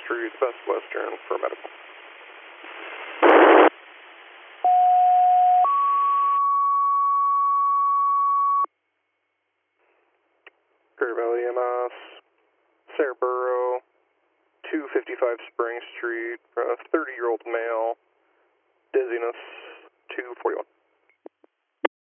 Street, Best Western for medical. Greater Valley EMS, Sarahboro, 255 Spring Street, 30-year-old male, dizziness, 241.